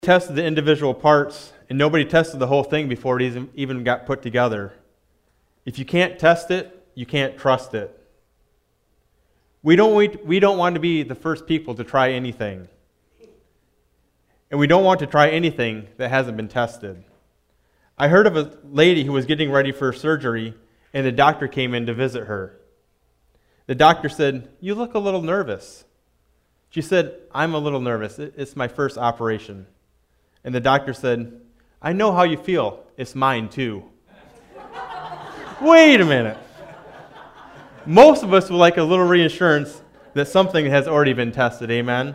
tested the individual parts, and nobody tested the whole thing before it even got put together. If you can't test it, you can't trust it. We don't want to be the first people to try anything. And we don't want to try anything that hasn't been tested. I heard of a lady who was getting ready for surgery, and the doctor came in to visit her. The doctor said, "You look a little nervous." She said, "I'm a little nervous. It's my first operation." And the doctor said, "I know how you feel. It's mine too." Wait a minute. Most of us would like a little reassurance that something has already been tested. Amen?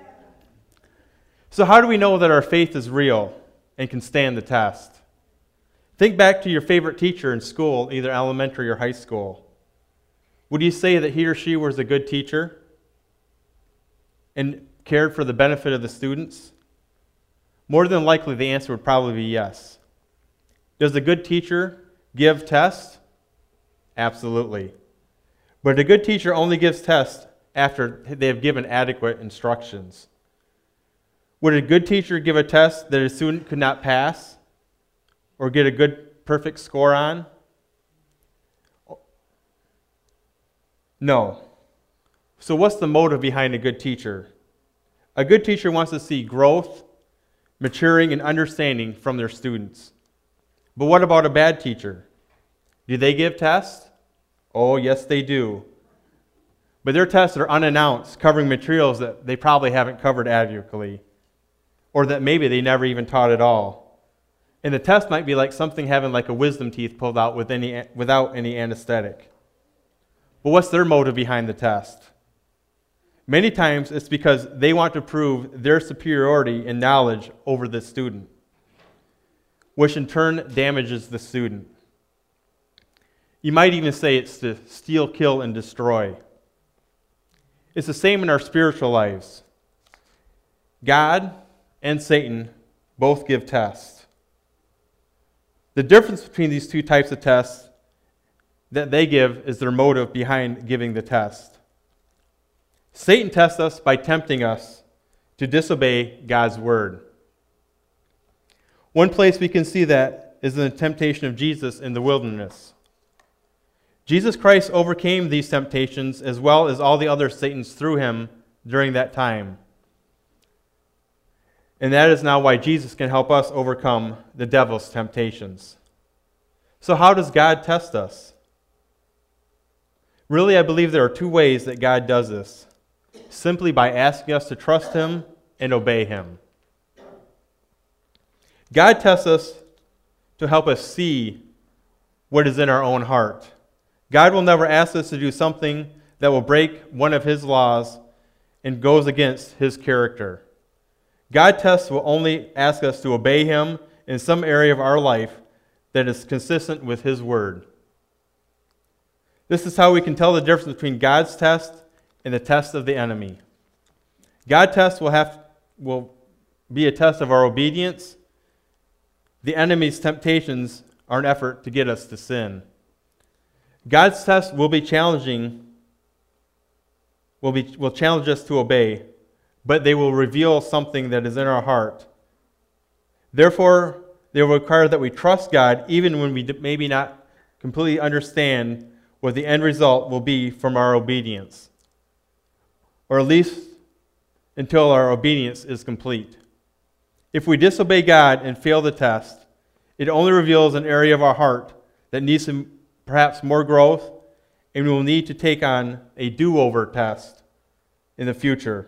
So how do we know that our faith is real and can stand the test? Think back to your favorite teacher in school, either elementary or high school. Would you say that he or she was a good teacher and cared for the benefit of the students? More than likely, the answer would probably be yes. Does a good teacher give tests? Absolutely. But a good teacher only gives tests after they have given adequate instructions. Would a good teacher give a test that a student could not pass or get a good, perfect score on? No. So what's the motive behind a good teacher? A good teacher wants to see growth, maturing, and understanding from their students. But what about a bad teacher? Do they give tests? Oh, yes, they do. But their tests are unannounced, covering materials that they probably haven't covered adequately, or that maybe they never even taught at all. And the test might be like something having like a wisdom teeth pulled out without any anesthetic. But what's their motive behind the test? Many times it's because they want to prove their superiority in knowledge over the student, which in turn damages the student. You might even say it's to steal, kill, and destroy. It's the same in our spiritual lives. God and Satan both give tests. The difference between these two types of tests that they give is their motive behind giving the test. Satan tests us by tempting us to disobey God's word. One place we can see that is in the temptation of Jesus in the wilderness. Jesus Christ overcame these temptations as well as all the other Satans through him during that time. And that is now why Jesus can help us overcome the devil's temptations. So how does God test us? Really, I believe there are two ways that God does this. Simply by asking us to trust him and obey him. God tests us to help us see what is in our own heart. God will never ask us to do something that will break one of his laws and goes against his character. God tests will only ask us to obey him in some area of our life that is consistent with his word. This is how we can tell the difference between God's test and the test of the enemy. God's test will be a test of our obedience. The enemy's temptations are an effort to get us to sin. God's test will be challenging, will challenge us to obey, but they will reveal something that is in our heart. Therefore, they will require that we trust God even when we maybe not completely understand what the end result will be from our obedience, or at least until our obedience is complete. If we disobey God and fail the test, it only reveals an area of our heart that needs perhaps more growth, and we will need to take on a do-over test in the future.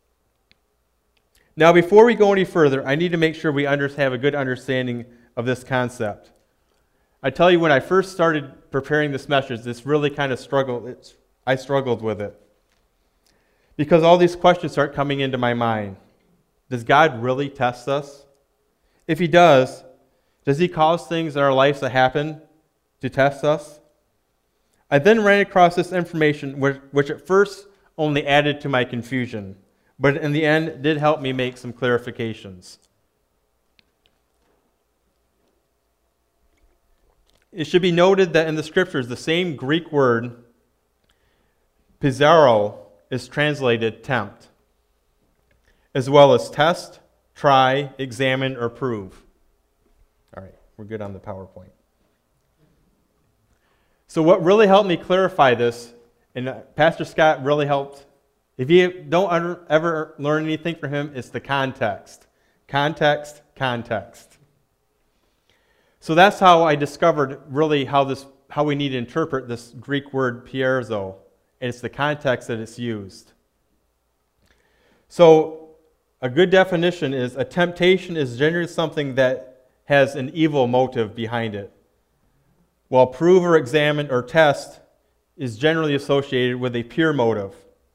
Now, before we go any further, I need to make sure we have a good understanding of this concept. I tell you, when I first started preparing this message, this really kind of I struggled with it. Because all these questions start coming into my mind. Does God really test us? If he does he cause things in our lives to happen to test us? I then ran across this information which at first only added to my confusion, but in the end did help me make some clarifications. It should be noted that in the scriptures, the same Greek word, pizarro, is translated tempt, as well as test try, examine, or prove. All right, we're good on the PowerPoint. So what really helped me clarify this, and Pastor Scott really helped, if you don't ever learn anything from him, it's the context. Context, context. So that's how I discovered really how we need to interpret this Greek word pierzo, and it's the context that it's used. So a good definition is a temptation is generally something that has an evil motive behind it, while prove or examine or test is generally associated with a pure motive,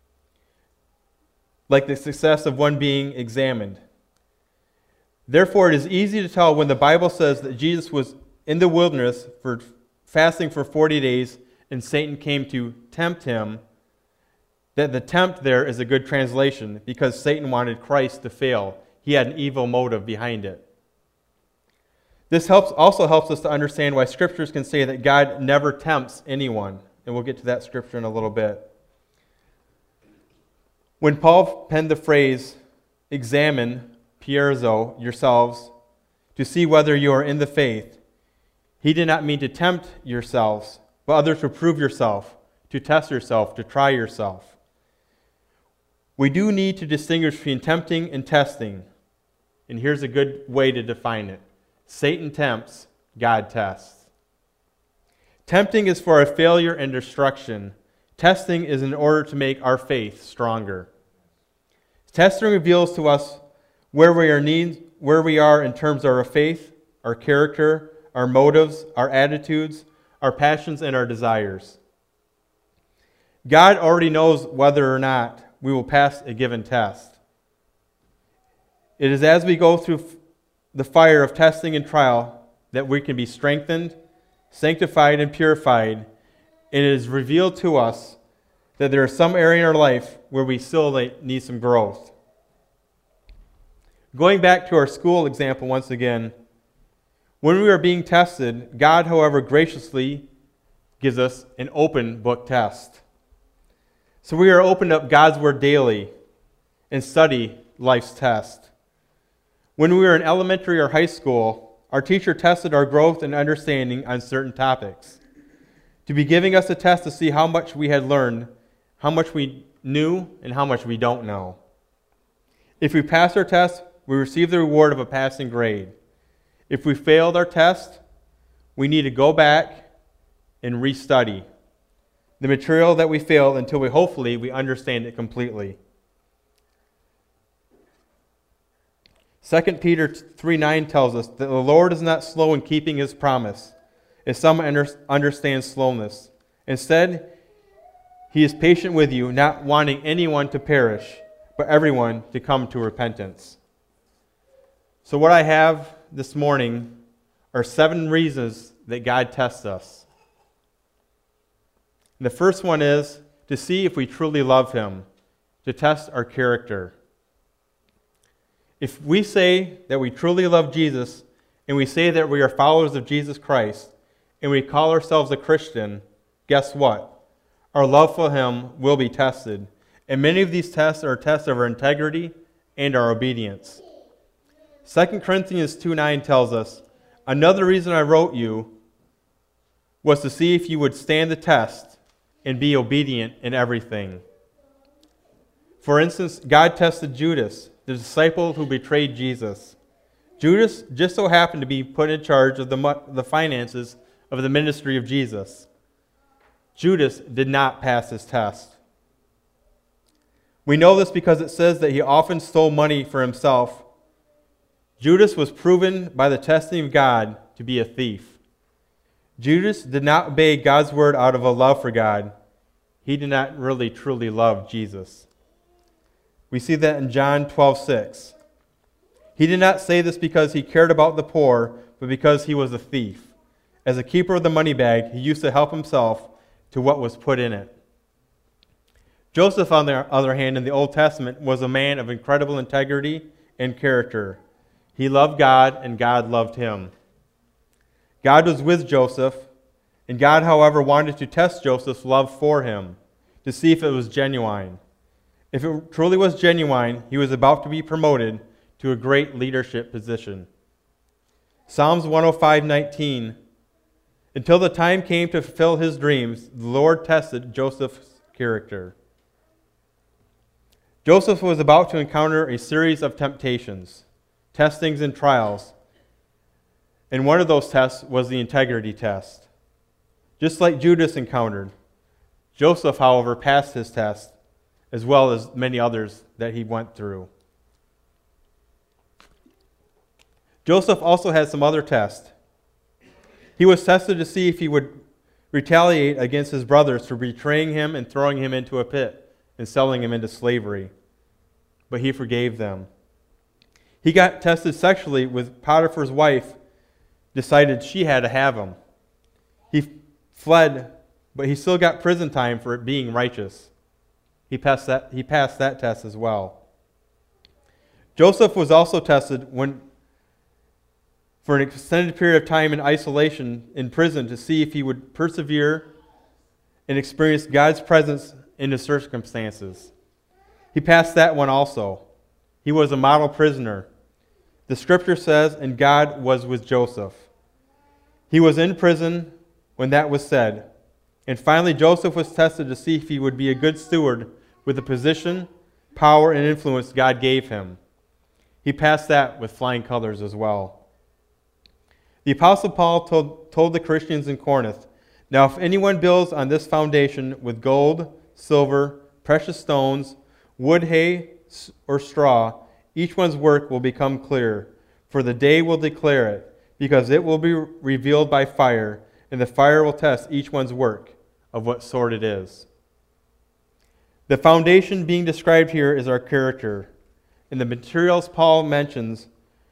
like the success of one being examined. Therefore, it is easy to tell when the Bible says that Jesus was in the wilderness for fasting for 40 days and Satan came to tempt him, that the tempt there is a good translation because Satan wanted Christ to fail. He had an evil motive behind it. This also helps us to understand why scriptures can say that God never tempts anyone, and we'll get to that scripture in a little bit. When Paul penned the phrase, examine, pierzo, yourselves, to see whether you are in the faith, he did not mean to tempt yourselves, but others to prove yourself, to test yourself, to try yourself. We do need to distinguish between tempting and testing, and here's a good way to define it. Satan tempts, God tests. Tempting is for a failure and destruction. Testing is in order to make our faith stronger. Testing reveals to us where we are in terms of our faith, our character, our motives, our attitudes, our passions, and our desires. God already knows whether or not we will pass a given test. It is as we go through the fire of testing and trial that we can be strengthened, sanctified, and purified, and it is revealed to us that there is some area in our life where we still need some growth. Going back to our school example once again, when we are being tested, God, however, graciously gives us an open book test. So we are opened up God's Word daily and study life's test. When we were in elementary or high school, our teacher tested our growth and understanding on certain topics, to be giving us a test to see how much we had learned, how much we knew, and how much we don't know. If we passed our test, we receive the reward of a passing grade. If we failed our test, we need to go back and restudy the material that we failed until we understand it completely. 2 Peter 3:9 tells us that the Lord is not slow in keeping his promise, as some understand slowness. Instead, he is patient with you, not wanting anyone to perish, but everyone to come to repentance. So what I have this morning are 7 reasons that God tests us. The first one is to see if we truly love him, to test our character. If we say that we truly love Jesus, and we say that we are followers of Jesus Christ, and we call ourselves a Christian, guess what? Our love for him will be tested. And many of these tests are tests of our integrity and our obedience. 2 Corinthians 2:9 tells us, another reason I wrote you was to see if you would stand the test and be obedient in everything. For instance, God tested Judas, the disciple who betrayed Jesus. Judas just so happened to be put in charge of the finances of the ministry of Jesus. Judas did not pass his test. We know this because it says that he often stole money for himself. Judas was proven by the testing of God to be a thief. Judas did not obey God's word out of a love for God. He did not really truly love Jesus. We see that in John 12:6. He did not say this because he cared about the poor, but because he was a thief. As a keeper of the money bag, he used to help himself to what was put in it. Joseph, on the other hand, in the Old Testament, was a man of incredible integrity and character. He loved God, and God loved him. God was with Joseph, and God, however, wanted to test Joseph's love for him to see if it was genuine. If it truly was genuine, he was about to be promoted to a great leadership position. Psalms 105:19, until the time came to fulfill his dreams, the Lord tested Joseph's character. Joseph was about to encounter a series of temptations, testings, and trials. And one of those tests was the integrity test. Just like Judas encountered, Joseph, however, passed his test, as well as many others that he went through. Joseph also had some other tests. He was tested to see if he would retaliate against his brothers for betraying him and throwing him into a pit and selling him into slavery. But he forgave them. He got tested sexually with Potiphar's wife, decided she had to have him. He fled, but he still got prison time for it being righteous. He passed that test as well. Joseph was also tested for an extended period of time in isolation in prison to see if he would persevere and experience God's presence in his circumstances. He passed that one also. He was a model prisoner. The scripture says, and God was with Joseph. He was in prison when that was said. And finally, Joseph was tested to see if he would be a good steward with the position, power, and influence God gave him. He passed that with flying colors as well. The Apostle Paul told the Christians in Corinth, now if anyone builds on this foundation with gold, silver, precious stones, wood, hay, or straw, each one's work will become clear, for the day will declare it, because it will be revealed by fire, and the fire will test each one's work of what sort it is. The foundation being described here is our character, and the materials Paul mentions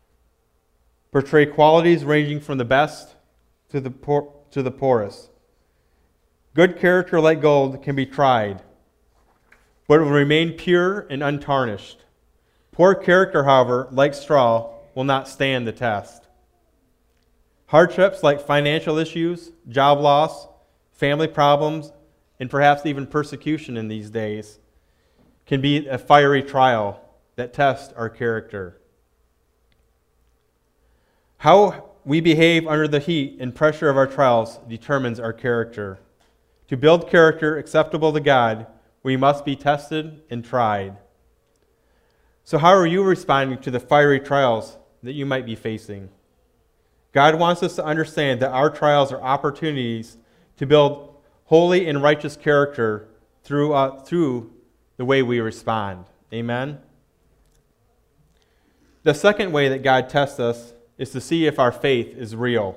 portray qualities ranging from the best to the poorest. Good character, like gold, can be tried, but it will remain pure and untarnished. Poor character, however, like straw, will not stand the test. Hardships like financial issues, job loss, family problems, and perhaps even persecution in these days can be a fiery trial that tests our character. How we behave under the heat and pressure of our trials determines our character. To build character acceptable to God, we must be tested and tried. So how are you responding to the fiery trials that you might be facing? God wants us to understand that our trials are opportunities to build holy and righteous character through the way we respond. Amen? The second way that God tests us is to see if our faith is real.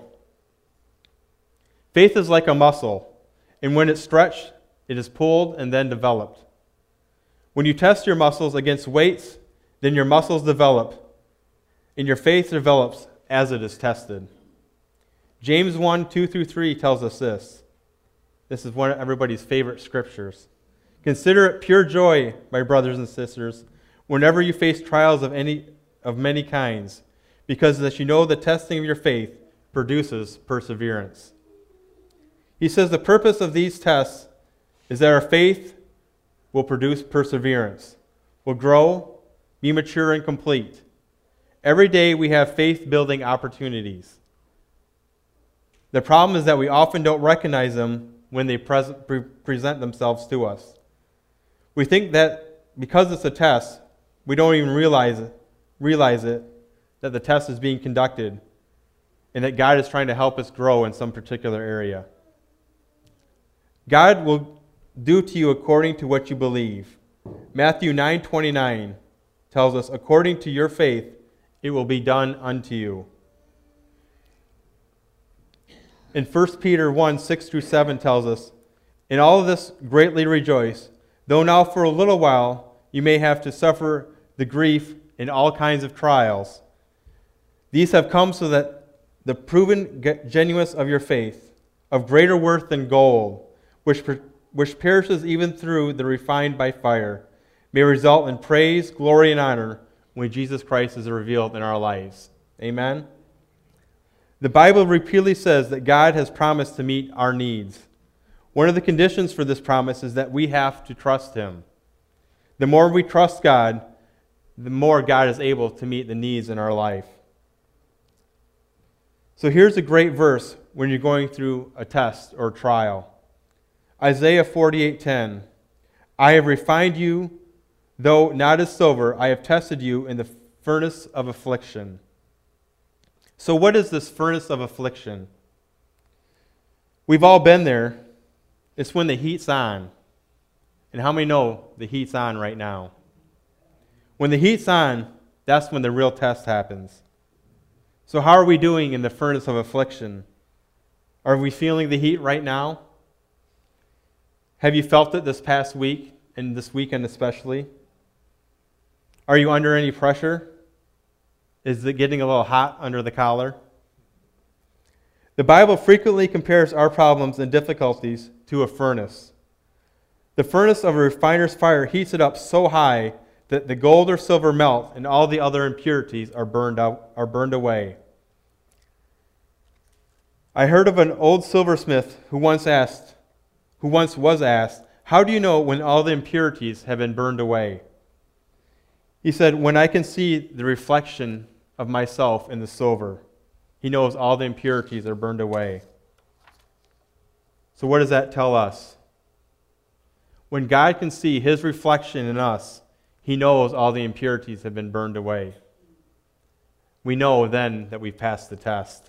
Faith is like a muscle, and when it's stretched, it is pulled and then developed. When you test your muscles against weights, then your muscles develop, and your faith develops as it is tested. James 1:2-3 tells us this. This is one of everybody's favorite scriptures. Consider it pure joy, my brothers and sisters, whenever you face trials of many kinds, because that you know the testing of your faith produces perseverance. He says the purpose of these tests is that our faith will produce perseverance, will grow, be mature and complete. Every day we have faith-building opportunities. The problem is that we often don't recognize them when they present themselves to us. We think that because it's a test, we don't even realize it, that the test is being conducted, and that God is trying to help us grow in some particular area. God will do to you according to what you believe. Matthew 9:29 tells us, according to your faith, it will be done unto you. In 1 Peter 1:6-7 tells us, in all of this greatly rejoice, though now for a little while you may have to suffer the grief in all kinds of trials. These have come so that the proven genuineness of your faith, of greater worth than gold, which perishes even through the refined by fire, may result in praise, glory, and honor when Jesus Christ is revealed in our lives. Amen? The Bible repeatedly says that God has promised to meet our needs. One of the conditions for this promise is that we have to trust Him. The more we trust God, the more God is able to meet the needs in our life. So here's a great verse when you're going through a test or trial. Isaiah 48:10. I have refined you, though not as silver. I have tested you in the furnace of affliction. So what is this furnace of affliction? We've all been there. It's when the heat's on. And how many know the heat's on right now? When the heat's on, that's when the real test happens. So how are we doing in the furnace of affliction? Are we feeling the heat right now? Have you felt it this past week, and this weekend especially? Are you under any pressure? Is it getting a little hot under the collar? The Bible frequently compares our problems and difficulties to a furnace. The furnace of a refiner's fire heats it up so high that the gold or silver melt and all the other impurities are burned away. I heard of an old silversmith who once was asked, how do you know when all the impurities have been burned away? He said, when I can see the reflection of myself in the silver. He knows all the impurities are burned away. So what does that tell us? When God can see His reflection in us, He knows all the impurities have been burned away. We know then that we've passed the test.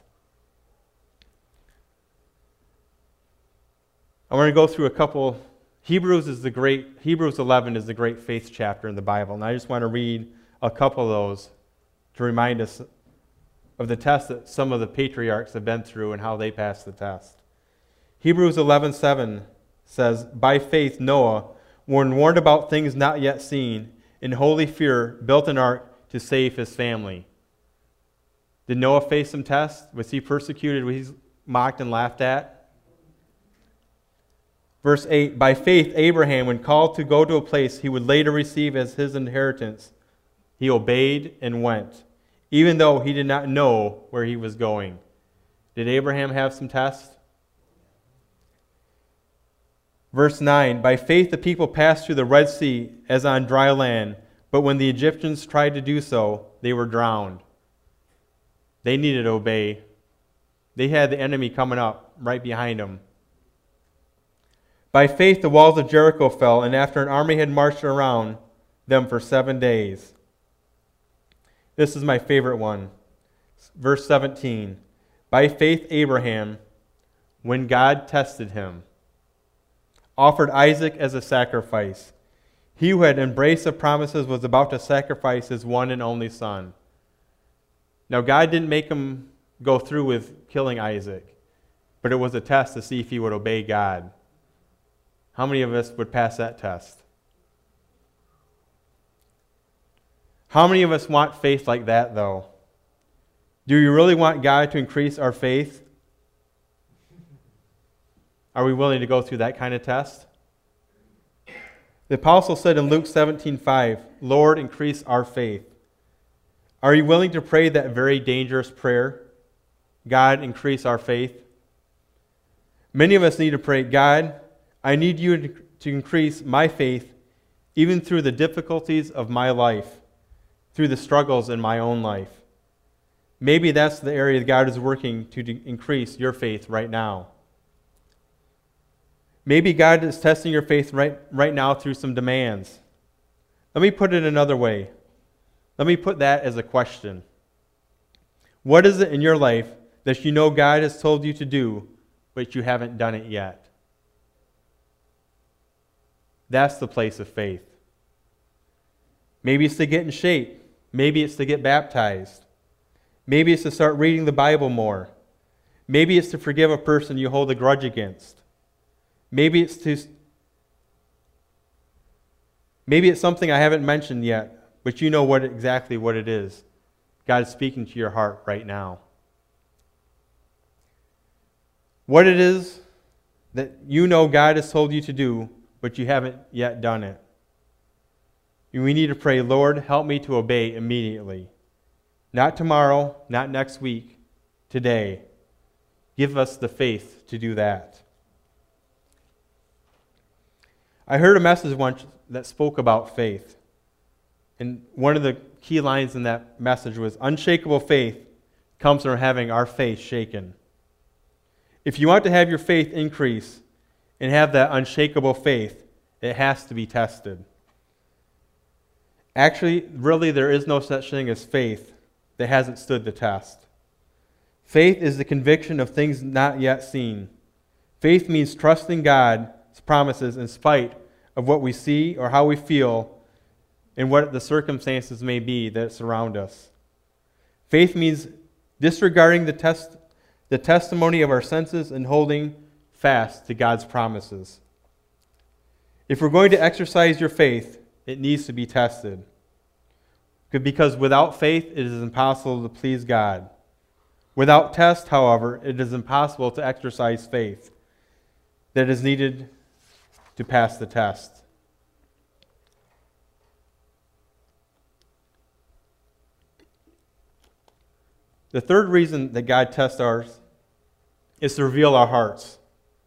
I want to go through a couple. Hebrews 11 is the great faith chapter in the Bible, and I just want to read a couple of those to remind us of the test that some of the patriarchs have been through and how they passed the test. Hebrews 11:7 says, by faith Noah, when warned about things not yet seen, in holy fear built an ark to save his family. Did Noah face some tests? Was he persecuted? Was he mocked and laughed at? Verse 8, by faith Abraham, when called to go to a place he would later receive as his inheritance, he obeyed and went, even though he did not know where he was going. Did Abraham have some tests? Verse 9, by faith the people passed through the Red Sea as on dry land, but when the Egyptians tried to do so, they were drowned. They needed to obey. They had the enemy coming up right behind them. By faith the walls of Jericho fell, and after an army had marched around them for 7 days. This is my favorite one. Verse 17, by faith Abraham, when God tested him, offered Isaac as a sacrifice. He who had embraced the promises was about to sacrifice his one and only son. Now God didn't make him go through with killing Isaac, but it was a test to see if he would obey God. How many of us would pass that test? How many of us want faith like that, though? Do you really want God to increase our faith? Are we willing to go through that kind of test? The apostle said in Luke 17:5, Lord, increase our faith. Are you willing to pray that very dangerous prayer? God, increase our faith. Many of us need to pray, God, I need you to increase my faith even through the difficulties of my life, through the struggles in my own life. Maybe that's the area that God is working to increase your faith right now. Maybe God is testing your faith right now through some demands. Let me put it another way. Let me put that as a question. What is it in your life that you know God has told you to do, but you haven't done it yet? That's the place of faith. Maybe it's to get in shape. Maybe it's to get baptized. Maybe it's to start reading the Bible more. Maybe it's to forgive a person you hold a grudge against. Maybe it's something I haven't mentioned yet, but you know exactly what it is. God is speaking to your heart right now. What it is that you know God has told you to do, but you haven't yet done it. We need to pray, Lord, help me to obey immediately. Not tomorrow, not next week, today. Give us the faith to do that. I heard a message once that spoke about faith. And one of the key lines in that message was, unshakable faith comes from having our faith shaken. If you want to have your faith increase and have that unshakable faith, it has to be tested. Actually, really, there is no such thing as faith that hasn't stood the test. Faith is the conviction of things not yet seen. Faith means trusting God's promises in spite of what we see or how we feel and what the circumstances may be that surround us. Faith means disregarding the testimony of our senses and holding fast to God's promises. If we're going to exercise your faith, it needs to be tested. Because without faith, it is impossible to please God. Without test, however, it is impossible to exercise faith that is needed to pass the test. The third reason that God tests ours is to reveal our hearts.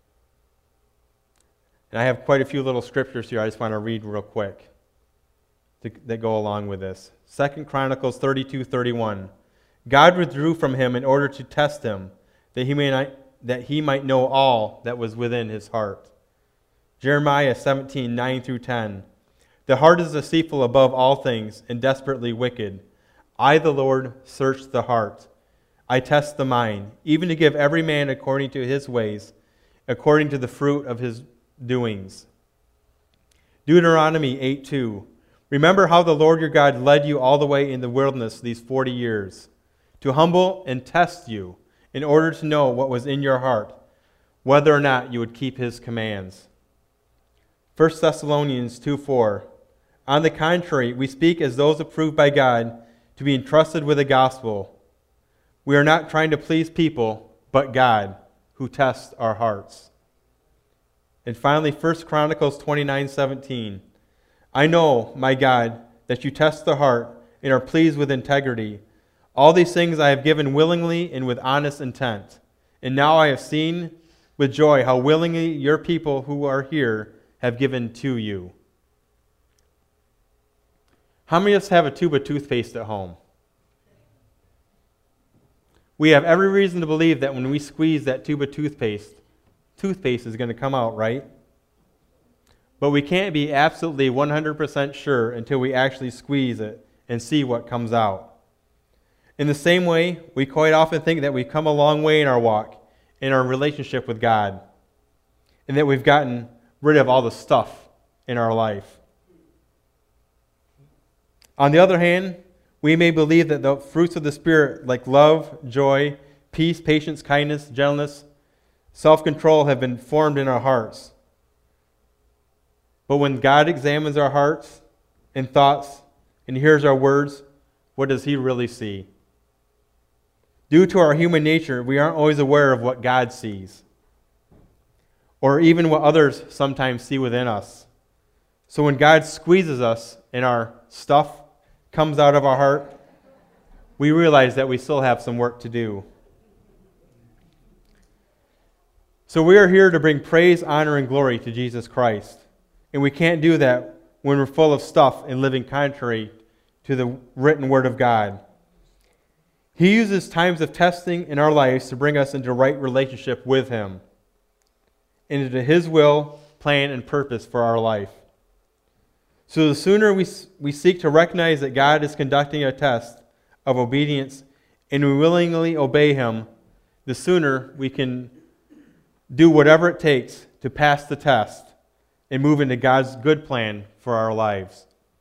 And I have quite a few little scriptures here I just want to read real quick that go along with this. 2 Chronicles 32:31. God withdrew from him in order to test him, that he might know all that was within his heart. Jeremiah 17:9-10. The heart is deceitful above all things and desperately wicked. I, the Lord, search the heart. I test the mind, even to give every man according to his ways, according to the fruit of his doings. Deuteronomy 8:2. Remember how the Lord your God led you all the way in the wilderness these 40 years, to humble and test you in order to know what was in your heart, whether or not you would keep his commands. 1 Thessalonians 2:4. On the contrary, we speak as those approved by God to be entrusted with the gospel. We are not trying to please people, but God, who tests our hearts. And finally, 1 Chronicles 29:17. I know, my God, that you test the heart and are pleased with integrity. All these things I have given willingly and with honest intent. And now I have seen with joy how willingly your people who are here have given to you. How many of us have a tube of toothpaste at home? We have every reason to believe that when we squeeze that tube of toothpaste is going to come out, right? But we can't be absolutely 100% sure until we actually squeeze it and see what comes out. In the same way, we quite often think that we've come a long way in our walk, in our relationship with God, and that we've gotten rid of all the stuff in our life. On the other hand, we may believe that the fruits of the Spirit, like love, joy, peace, patience, kindness, gentleness, self-control, have been formed in our hearts. But when God examines our hearts and thoughts and hears our words, what does he really see? Due to our human nature, we aren't always aware of what God sees, or even what others sometimes see within us. So when God squeezes us and our stuff comes out of our heart, we realize that we still have some work to do. So we are here to bring praise, honor, and glory to Jesus Christ. And we can't do that when we're full of stuff and living contrary to the written word of God. He uses times of testing in our lives to bring us into right relationship with him, and into his will, plan, and purpose for our life. So the sooner we seek to recognize that God is conducting a test of obedience and we willingly obey him, the sooner we can do whatever it takes to pass the test and move into God's good plan for our lives.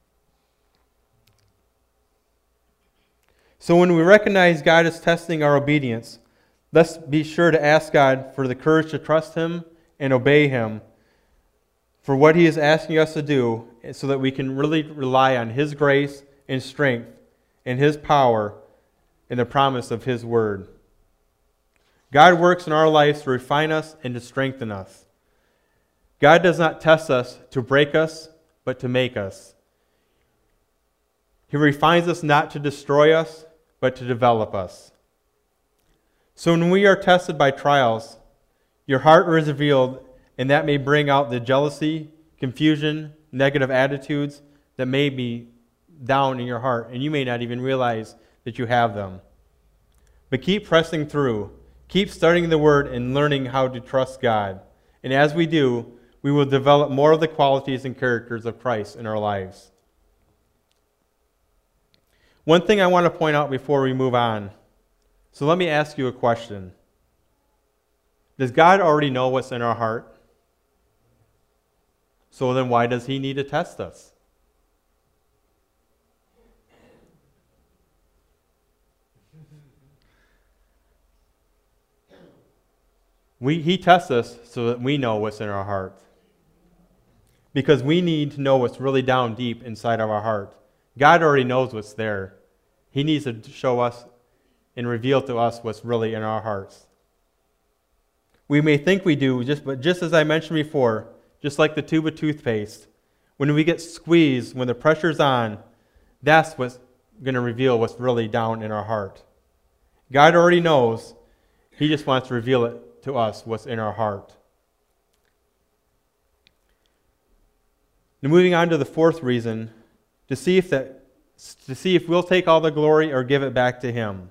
So when we recognize God is testing our obedience, let's be sure to ask God for the courage to trust him and obey him for what he is asking us to do, so that we can really rely on his grace and strength and his power and the promise of his word. God works in our lives to refine us and to strengthen us. God does not test us to break us, but to make us. He refines us not to destroy us, but to develop us. So when we are tested by trials, your heart is revealed, and that may bring out the jealousy, confusion, negative attitudes that may be down in your heart, and you may not even realize that you have them. But keep pressing through. Keep studying the Word and learning how to trust God. And as we do, we will develop more of the qualities and characters of Christ in our lives. One thing I want to point out before we move on. So let me ask you a question. Does God already know what's in our heart? So then why does He need to test us? He tests us so that we know what's in our heart. Because we need to know what's really down deep inside of our heart. God already knows what's there. He needs to show us and reveal to us what's really in our hearts. We may think we do, but just as I mentioned before, just like the tube of toothpaste, when we get squeezed, when the pressure's on, that's what's going to reveal what's really down in our heart. God already knows. He just wants to reveal it to us, what's in our heart. Now, moving on to the fourth reason, to see if we'll take all the glory or give it back to Him.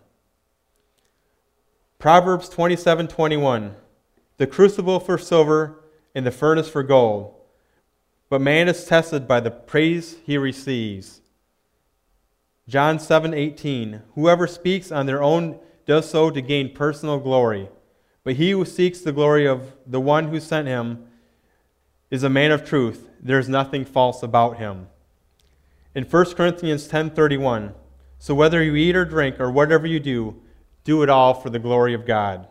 Proverbs 27:21, the crucible for silver and the furnace for gold, but man is tested by the praise he receives. John 7:18, whoever speaks on their own does so to gain personal glory, but he who seeks the glory of the one who sent him is a man of truth. There is nothing false about him. In 1 Corinthians 10:31, so whether you eat or drink or whatever you do, do it all for the glory of God.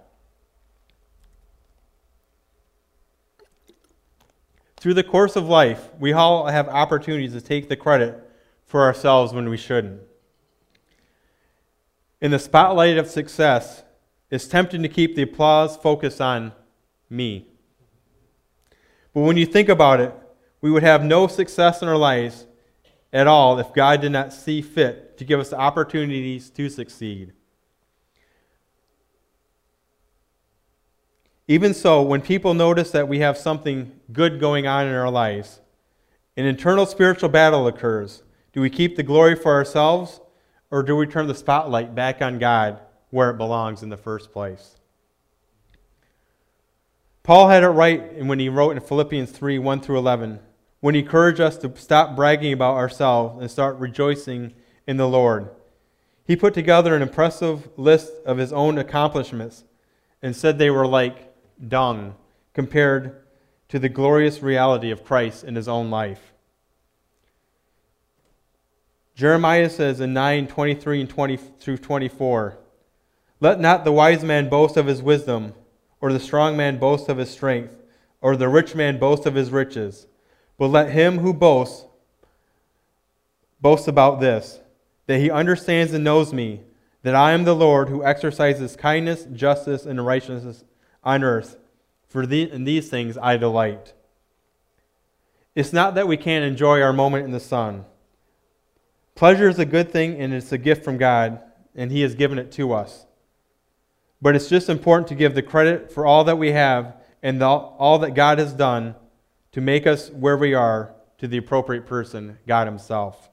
Through the course of life, we all have opportunities to take the credit for ourselves when we shouldn't. In the spotlight of success, it's tempting to keep the applause focused on me. But when you think about it, we would have no success in our lives at all if God did not see fit to give us the opportunities to succeed. Even so, when people notice that we have something good going on in our lives, an internal spiritual battle occurs. Do we keep the glory for ourselves, or do we turn the spotlight back on God where it belongs in the first place? Paul had it right when he wrote in Philippians 3:1-11, when he encouraged us to stop bragging about ourselves and start rejoicing in the Lord. He put together an impressive list of his own accomplishments and said they were like dung compared to the glorious reality of Christ in his own life. Jeremiah says in 9:23-24, let not the wise man boast of his wisdom, or the strong man boast of his strength, or the rich man boast of his riches, but let him who boast about this, that he understands and knows me, that I am the Lord who exercises kindness, justice, and righteousness on earth. For in these things I delight. It's not that we can't enjoy our moment in the sun. Pleasure is a good thing, and it's a gift from God, and He has given it to us. But it's just important to give the credit for all that we have and all that God has done to make us where we are to the appropriate person, God Himself.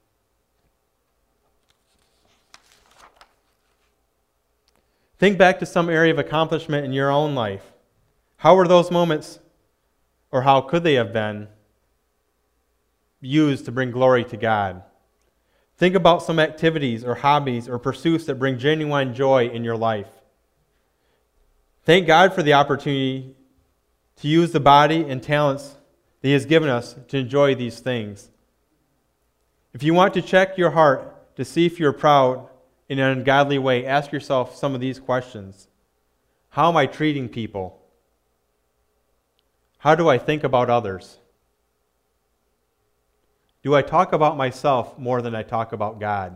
Think back to some area of accomplishment in your own life. How were those moments, or how could they have been, used to bring glory to God? Think about some activities or hobbies or pursuits that bring genuine joy in your life. Thank God for the opportunity to use the body and talents that He has given us to enjoy these things. If you want to check your heart to see if you're proud in an ungodly way, ask yourself some of these questions. How am I treating people? How do I think about others? Do I talk about myself more than I talk about God?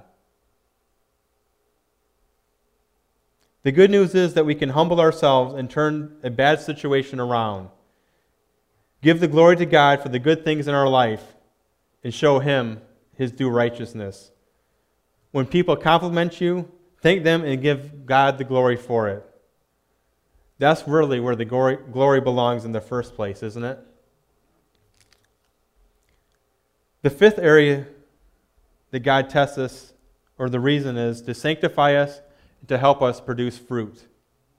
The good news is that we can humble ourselves and turn a bad situation around. Give the glory to God for the good things in our life and show Him His due righteousness. When people compliment you, thank them and give God the glory for it. That's really where the glory belongs in the first place, isn't it? The fifth area that God tests us, or the reason is to sanctify us, to help us produce fruit.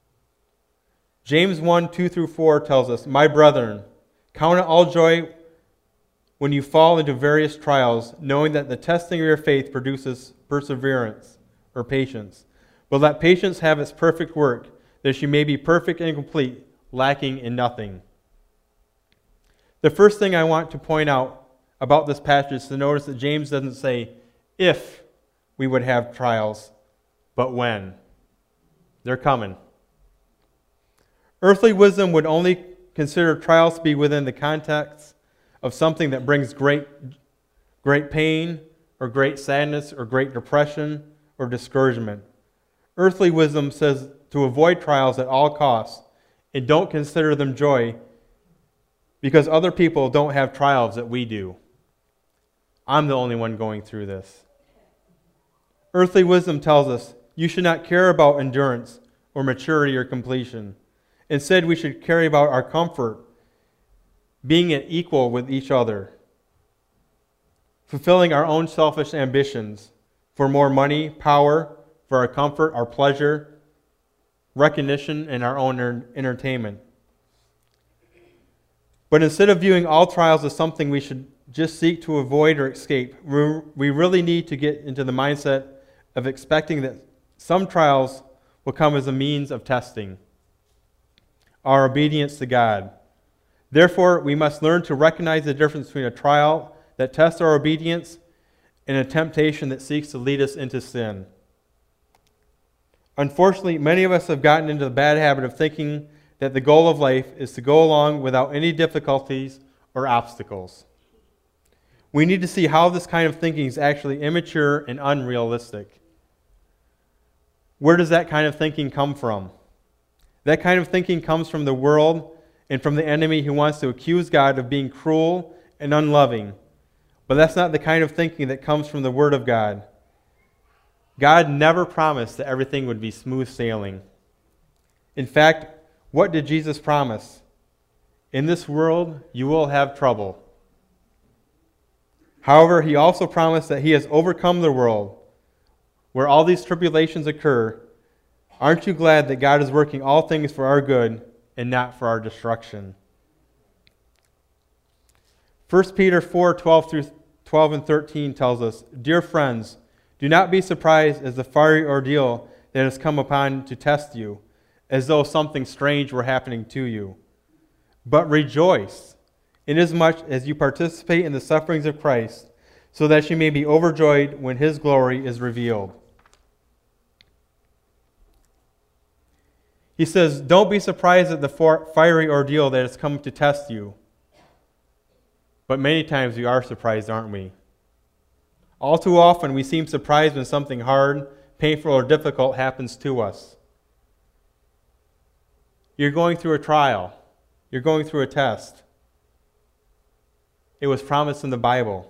James 1:2-4 tells us, "My brethren, count it all joy when you fall into various trials, knowing that the testing of your faith produces perseverance," or patience. "But let patience have its perfect work, that you may be perfect and complete, lacking in nothing." The first thing I want to point out about this passage is to notice that James doesn't say if we would have trials, but when. They're coming. Earthly wisdom would only consider trials to be within the context of something that brings great pain, or great sadness, or great depression, or discouragement. Earthly wisdom says to avoid trials at all costs, and don't consider them joy, because other people don't have trials that we do. I'm the only one going through this. Earthly wisdom tells us you should not care about endurance or maturity or completion. Instead, we should care about our comfort, being at equal with each other, fulfilling our own selfish ambitions for more money, power, for our comfort, our pleasure, recognition, and our own entertainment. But instead of viewing all trials as something we should just seek to avoid or escape, we really need to get into the mindset of expecting that some trials will come as a means of testing our obedience to God. Therefore, we must learn to recognize the difference between a trial that tests our obedience and a temptation that seeks to lead us into sin. Unfortunately, many of us have gotten into the bad habit of thinking that the goal of life is to go along without any difficulties or obstacles. We need to see how this kind of thinking is actually immature and unrealistic. Where does that kind of thinking come from? That kind of thinking comes from the world and from the enemy who wants to accuse God of being cruel and unloving. But that's not the kind of thinking that comes from the Word of God. God never promised that everything would be smooth sailing. In fact, what did Jesus promise? In this world, you will have trouble. However, he also promised that he has overcome the world where all these tribulations occur. Aren't you glad that God is working all things for our good and not for our destruction? 1 Peter 4:12 and 13 tells us, "Dear friends, do not be surprised as the fiery ordeal that has come upon to test you, as though something strange were happening to you. But rejoice, inasmuch as you participate in the sufferings of Christ, so that you may be overjoyed when his glory is revealed." He says, don't be surprised at the fiery ordeal that has come to test you. But many times we are surprised, aren't we? All too often we seem surprised when something hard, painful, or difficult happens to us. You're going through a trial. You're going through a test. It was promised in the Bible.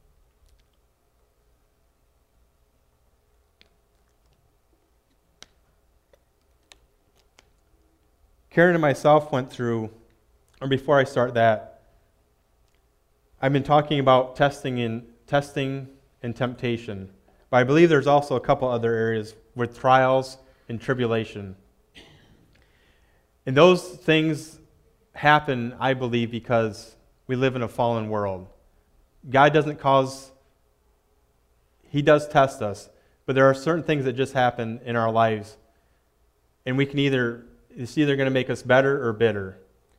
Karen and myself went through, or before I start that, I've been talking about testing and temptation. But I believe there's also a couple other areas with trials and tribulation. And those things happen, I believe, because we live in a fallen world. God doesn't He does test us, but there are certain things that just happen in our lives, and it's either going to make us better or bitter.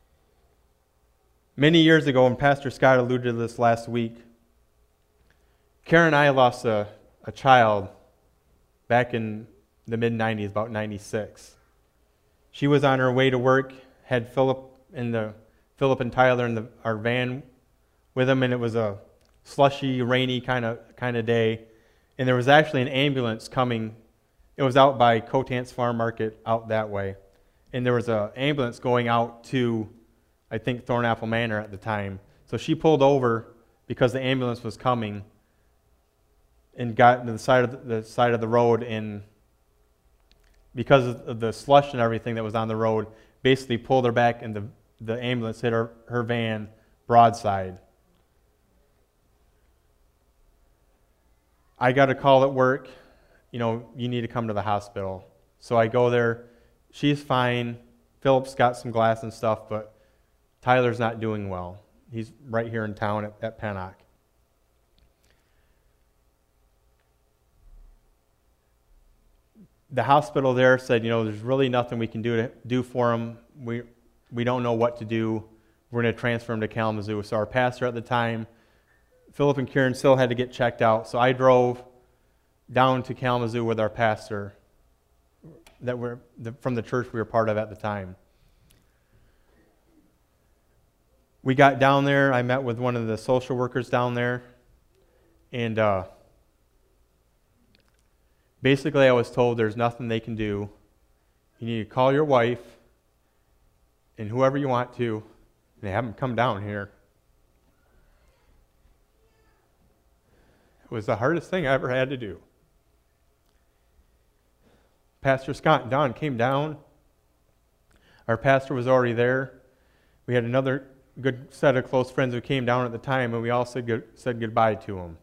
Many years ago, and Pastor Scott alluded to this last week, Karen and I lost a child back in the mid-'90s, about 96. She was on her way to work, had Philip and Tyler in our van with them, and it was a slushy, rainy kind of day. And there was actually an ambulance coming. It was out by Cotance Farm Market, out that way. And there was an ambulance going out to, I think, Thornapple Manor at the time. So she pulled over because the ambulance was coming and got to the side of the road, and because of the slush and everything that was on the road, basically pulled her back, and the ambulance hit her van broadside. I got a call at work, you need to come to the hospital. So I go there. She's fine. Philip's got some glass and stuff, but Tyler's not doing well. He's right here in town at Pennock. The hospital there said, there's really nothing we can do for him. We don't know what to do. We're going to transfer him to Kalamazoo. So our pastor at the time, Philip and Karen, still had to get checked out. So I drove down to Kalamazoo with our pastor from the church we were part of at the time. We got down there. I met with one of the social workers down there. And basically I was told there's nothing they can do. You need to call your wife and whoever you want to, and have them come down here. It was the hardest thing I ever had to do. Pastor Scott and Don came down. Our pastor was already there. We had another good set of close friends who came down at the time, and we all said goodbye to him.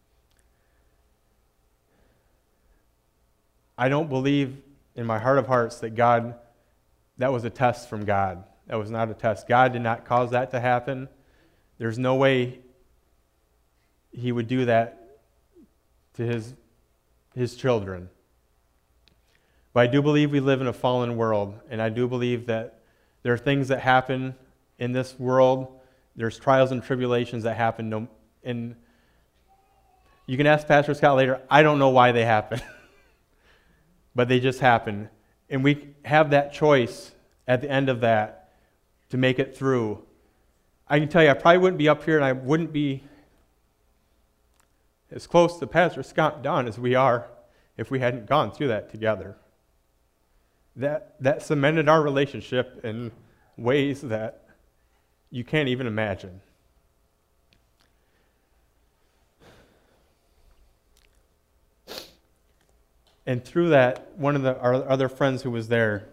I don't believe in my heart of hearts that was a test from God. That was not a test. God did not cause that to happen. There's no way He would do that to His children. But I do believe we live in a fallen world, and I do believe that there are things that happen in this world. There's trials and tribulations that happen, and you can ask Pastor Scott later, I don't know why they happen. But they just happen. And we have that choice at the end of that to make it through. I can tell you, I probably wouldn't be up here, and I wouldn't be as close to Pastor Scott and Don as we are if we hadn't gone through that together. That cemented our relationship in ways that you can't even imagine. And through that, one of our other friends who was there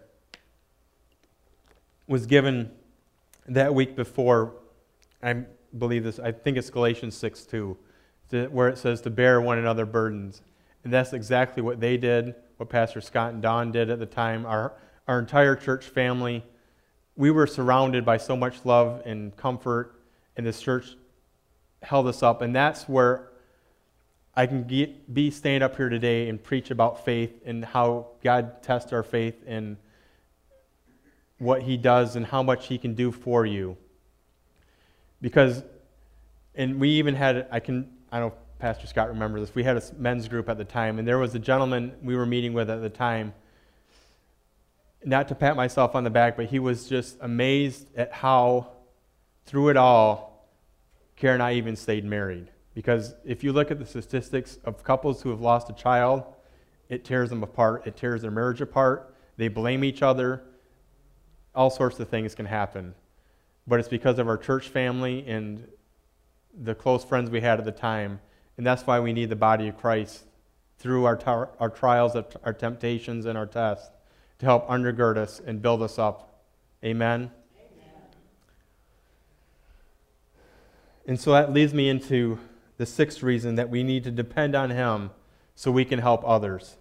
was given that week before, I believe this, I think it's Galatians 6:2, where it says to bear one another's burdens. And that's exactly what they did, what Pastor Scott and Don did at the time. Our entire church family, we were surrounded by so much love and comfort, and this church held us up. And that's where I can be stand up here today and preach about faith and how God tests our faith and what He does and how much He can do for you. Because, and we even had, I don't know if Pastor Scott remembers this, we had a men's group at the time, and there was a gentleman we were meeting with at the time, not to pat myself on the back, but he was just amazed at how, through it all, Karen and I even stayed married. Because if you look at the statistics of couples who have lost a child, it tears them apart. It tears their marriage apart. They blame each other. All sorts of things can happen. But it's because of our church family and the close friends we had at the time. And that's why we need the body of Christ through our trials, our temptations, and our tests to help undergird us and build us up. Amen? And so that leads me into the sixth reason, that we need to depend on Him so we can help others.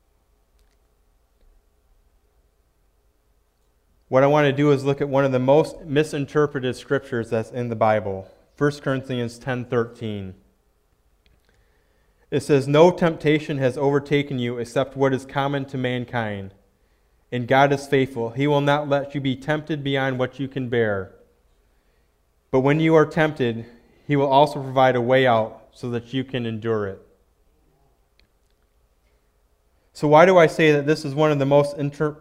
What I want to do is look at one of the most misinterpreted scriptures that's in the Bible, 1 Corinthians 10:13. It says, "No temptation has overtaken you except what is common to mankind. And God is faithful. He will not let you be tempted beyond what you can bear. But when you are tempted, He will also provide a way out so that you can endure it." So why do I say that this is one of the most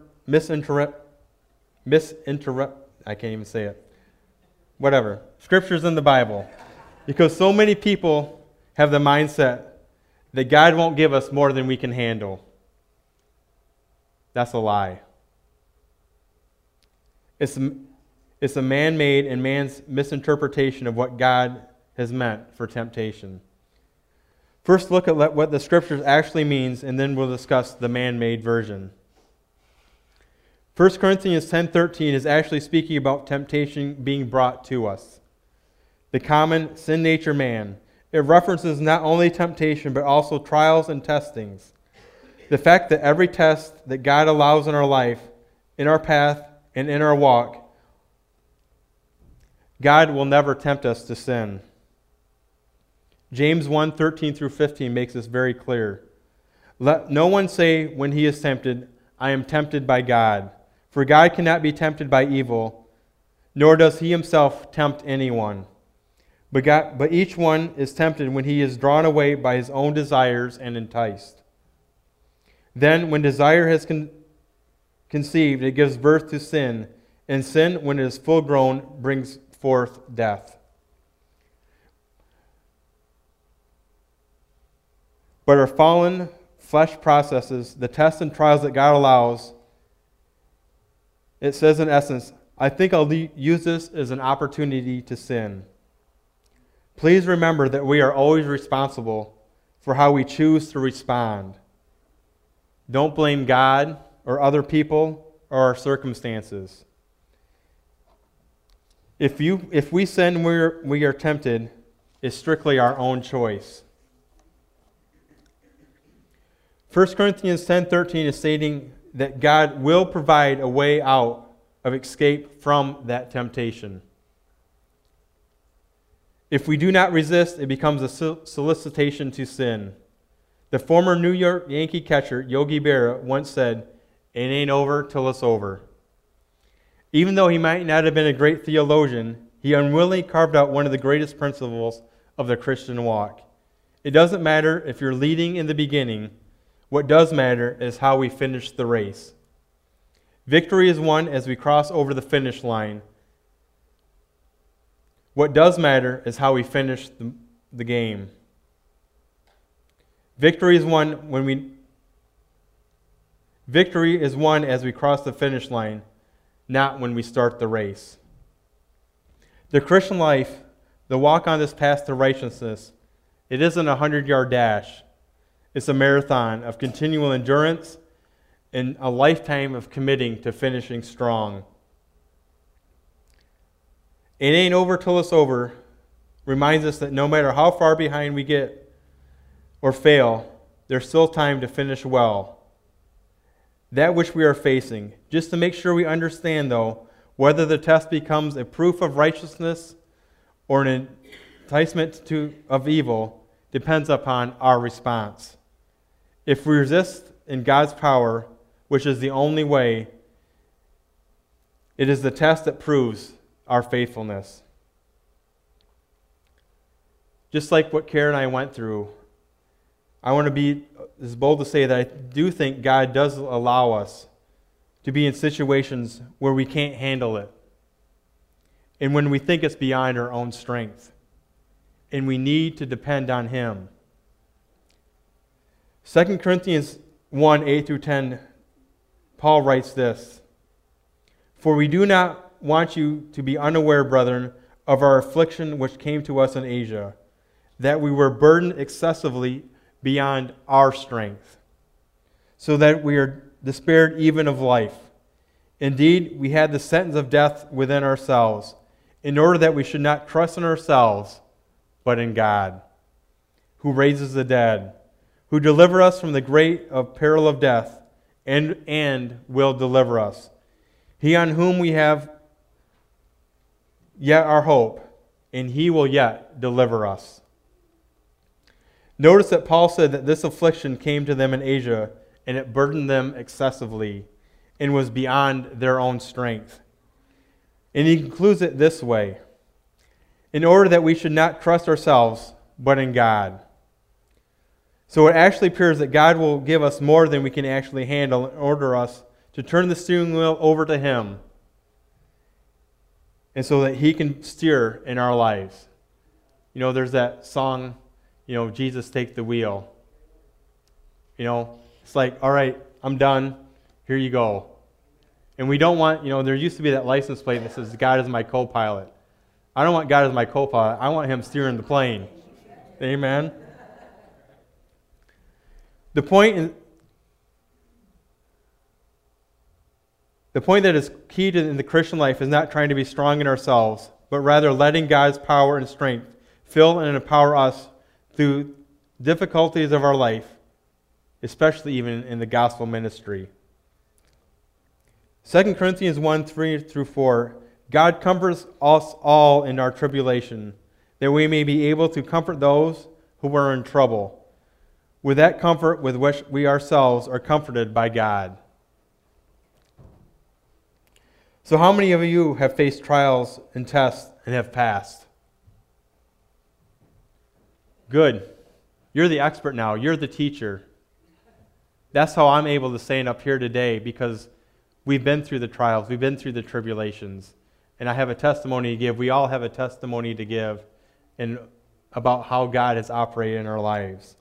I can't even say it. Whatever. Scriptures in the Bible. Because so many people have the mindset that God won't give us more than we can handle. That's a lie. It's a man-made and man's misinterpretation of what God has meant for temptation. First, look at what the Scriptures actually means, and then we'll discuss the man-made version. 1 Corinthians 10:13 is actually speaking about temptation being brought to us. The common sin nature man. It references not only temptation, but also trials and testings. The fact that every test that God allows in our life, in our path, and in our walk, God will never tempt us to sin. James 1:13 through 15 makes this very clear. Let no one say when he is tempted, I am tempted by God. For God cannot be tempted by evil, nor does he himself tempt anyone. But each one is tempted when he is drawn away by his own desires and enticed. Then when desire has conceived, it gives birth to sin, and sin, when it is full grown, brings forth death. But our fallen flesh processes, the tests and trials that God allows, it says in essence, I think I'll use this as an opportunity to sin. Please remember that we are always responsible for how we choose to respond. Don't blame God or other people or our circumstances. If we sin when we are tempted, it's strictly our own choice. 1 Corinthians 10:13 is stating that God will provide a way out of escape from that temptation. If we do not resist, it becomes a solicitation to sin. The former New York Yankee catcher, Yogi Berra, once said, "It ain't over till it's over." Even though he might not have been a great theologian, he unwillingly carved out one of the greatest principles of the Christian walk. It doesn't matter if you're leading in the beginning. What does matter is how we finish the race. Victory is won as we cross over the finish line. What does matter is how we finish the game. Victory is won as we cross the finish line, not when we start the race. The Christian life, the walk on this path to righteousness, it isn't a 100-yard dash. It's a marathon of continual endurance and a lifetime of committing to finishing strong. It ain't over till it's over reminds us that no matter how far behind we get or fail, there's still time to finish well. That which we are facing. Just to make sure we understand, though, whether the test becomes a proof of righteousness or an enticement of evil depends upon our response. If we resist in God's power, which is the only way, it is the test that proves our faithfulness. Just like what Karen and I went through, I want to be as bold to say that I do think God does allow us to be in situations where we can't handle it, and when we think it's beyond our own strength, and we need to depend on Him. 2 Corinthians 1, 8 through 10, Paul writes this, "For we do not want you to be unaware, brethren, of our affliction which came to us in Asia, that we were burdened excessively beyond our strength, so that we are despaired even of life. Indeed, we had the sentence of death within ourselves, in order that we should not trust in ourselves, but in God, who raises the dead, who deliver us from the great peril of death, and will deliver us. He on whom we have yet our hope, and He will yet deliver us." Notice that Paul said that this affliction came to them in Asia, and it burdened them excessively, and was beyond their own strength. And he concludes it this way, in order that we should not trust ourselves, but in God. So it actually appears that God will give us more than we can actually handle in order us to turn the steering wheel over to Him, and so that He can steer in our lives. You know, there's that song, Jesus take the wheel. It's like, all right, I'm done. Here you go. And we don't want, there used to be that license plate that says, God is my co-pilot. I don't want God as my co-pilot. I want Him steering the plane. Amen? The point that is key in the Christian life is not trying to be strong in ourselves, but rather letting God's power and strength fill and empower us through difficulties of our life, especially even in the gospel ministry. 2 Corinthians 1, 3 through 4, God comforts us all in our tribulation, that we may be able to comfort those who are in trouble, with that comfort with which we ourselves are comforted by God. So how many of you have faced trials and tests and have passed? Good. You're the expert now. You're the teacher. That's how I'm able to stand up here today, because we've been through the trials. We've been through the tribulations. And I have a testimony to give. We all have a testimony to give about how God has operated in our lives.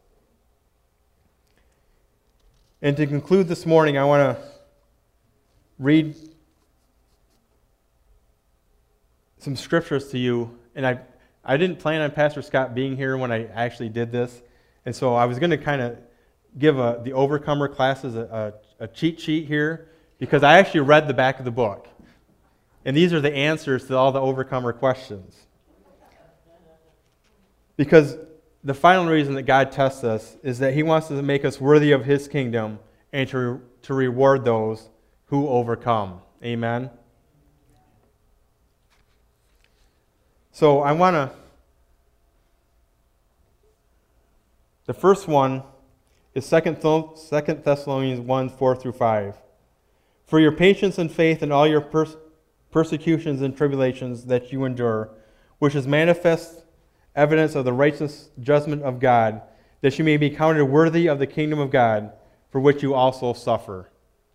And to conclude this morning, I want to read some scriptures to you. And I didn't plan on Pastor Scott being here when I actually did this. And so I was going to kind of give the Overcomer classes a cheat sheet here, because I actually read the back of the book. And these are the answers to all the Overcomer questions. Because the final reason that God tests us is that He wants to make us worthy of His kingdom and to reward those who overcome. Amen? So I want to... The first one is 2 Thessalonians 1, 4 through 5. For your patience and faith in all your persecutions and tribulations that you endure, which is manifest evidence of the righteous judgment of God, that you may be counted worthy of the kingdom of God, for which you also suffer.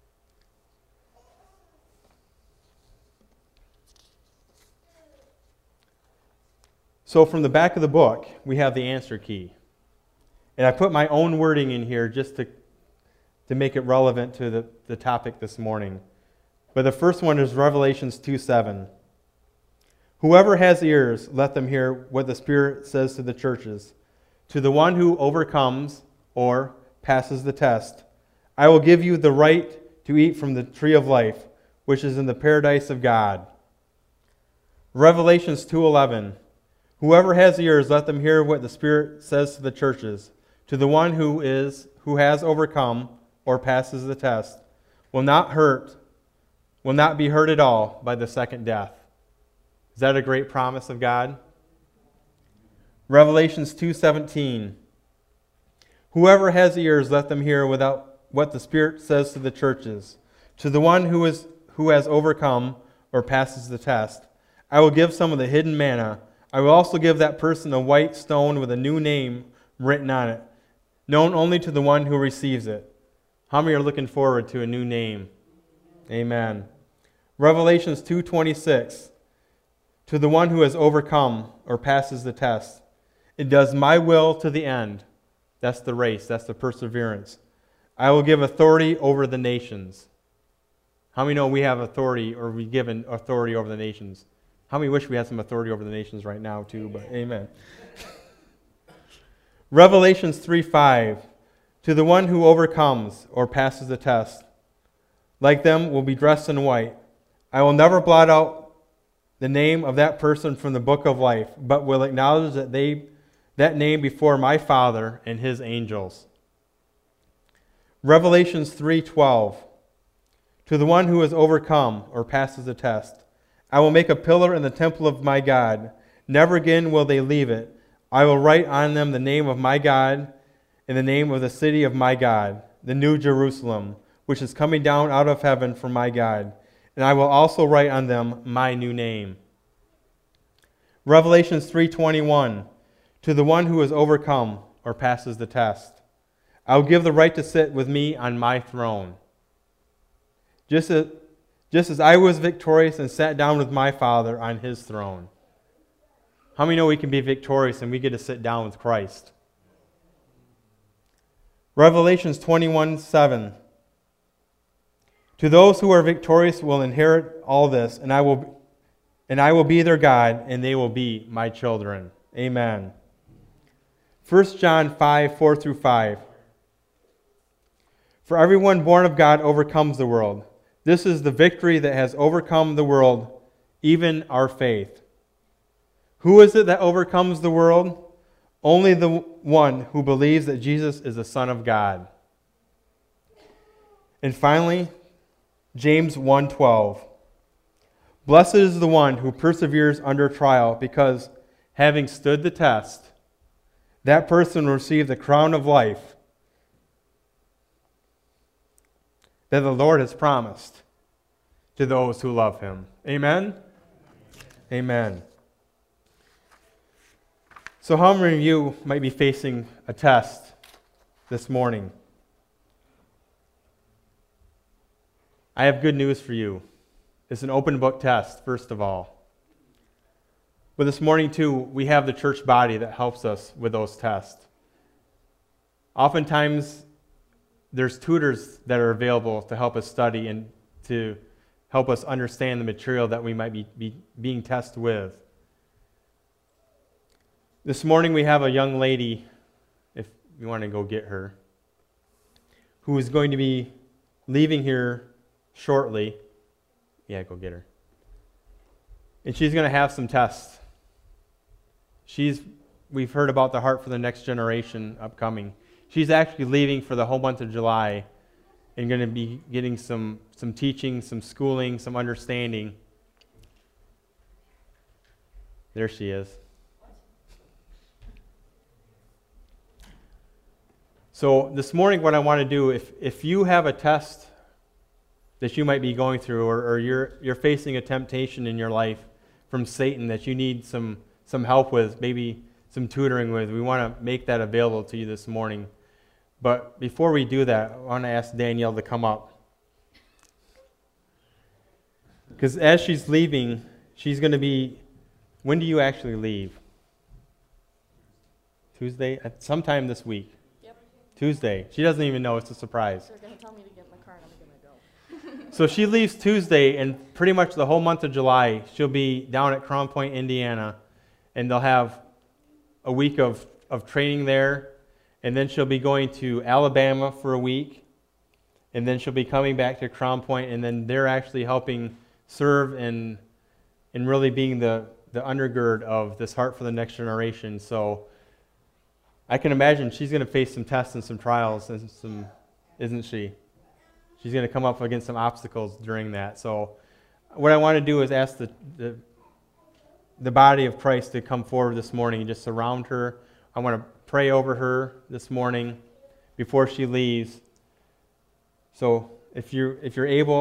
So from the back of the book, we have the answer key. And I put my own wording in here just to make it relevant to the topic this morning. But the first one is Revelations 2:7. Whoever has ears, let them hear what the Spirit says to the churches. To the one who overcomes or passes the test, I will give you the right to eat from the tree of life, which is in the paradise of God. Revelations 2:11. Whoever has ears, let them hear what the Spirit says to the churches. To the one who has overcome or passes the test, will not be hurt at all by the second death. Is that a great promise of God? Revelations 2:17. Whoever has ears, let them hear what the Spirit says to the churches. To the one who has overcome or passes the test, I will give some of the hidden manna. I will also give that person a white stone with a new name written on it, known only to the one who receives it. How many are looking forward to a new name? Amen. Revelations 2:26. To the one who has overcome or passes the test, it does my will to the end. That's the race. That's the perseverance. I will give authority over the nations. How many know we have authority, or we've given authority over the nations? How many wish we had some authority over the nations right now too? But amen. Revelations 3:5. To the one who overcomes or passes the test, like them will be dressed in white. I will never blot out the name of that person from the book of life, but will acknowledge that name before my Father and His angels. Revelations 3:12. To the one who has overcome or passes the test, I will make a pillar in the temple of my God. Never again will they leave it. I will write on them the name of my God and the name of the city of my God, the New Jerusalem, which is coming down out of heaven from my God. And I will also write on them my new name. Revelations 3:21. To the one who has overcome or passes the test, I will give the right to sit with me on my throne. Just as I was victorious and sat down with my Father on His throne. How many know we can be victorious and we get to sit down with Christ? Revelations 21:7. To those who are victorious will inherit all this, and I will be their God, and they will be my children. Amen. 1 John 5:4 through 5. For everyone born of God overcomes the world. This is the victory that has overcome the world, even our faith. Who is it that overcomes the world? Only the one who believes that Jesus is the Son of God. And finally, James 1:12. Blessed is the one who perseveres under trial, because having stood the test, that person will receive the crown of life that the Lord has promised to those who love him. Amen? Amen. So how many of you might be facing a test this morning? I have good news for you. It's an open book test, first of all. But this morning, too, we have the church body that helps us with those tests. Oftentimes, there's tutors that are available to help us study and to help us understand the material that we might be being tested with. This morning, we have a young lady, if you want to go get her, who is going to be leaving here shortly. Yeah, go get her. And she's going to have some tests. We've heard about the Heart for the Next Generation upcoming. She's actually leaving for the whole month of July and going to be getting some teaching, some schooling, some understanding. There she is. So this morning what I want to do, if you have a test that you might be going through, or you're facing a temptation in your life from Satan that you need some help with, maybe some tutoring with, we want to make that available to you this morning. But before we do that, I want to ask Danielle to come up. Because as she's leaving, she's going to be... When do you actually leave? Tuesday? Sometime this week. Yep. Tuesday. She doesn't even know. It's a surprise. They're going to tell me to get in the car and I'm going to go. So she leaves Tuesday, and pretty much the whole month of July, she'll be down at Crown Point, Indiana, and they'll have a week of training there, and then she'll be going to Alabama for a week, and then she'll be coming back to Crown Point, and then they're actually helping serve and really being the undergird of this Heart for the Next Generation. So I can imagine she's going to face some tests and some trials, and isn't she? She's going to come up against some obstacles during that. So what I want to do is ask the body of Christ to come forward this morning and just surround her. I want to pray over her this morning before she leaves. So if you're able,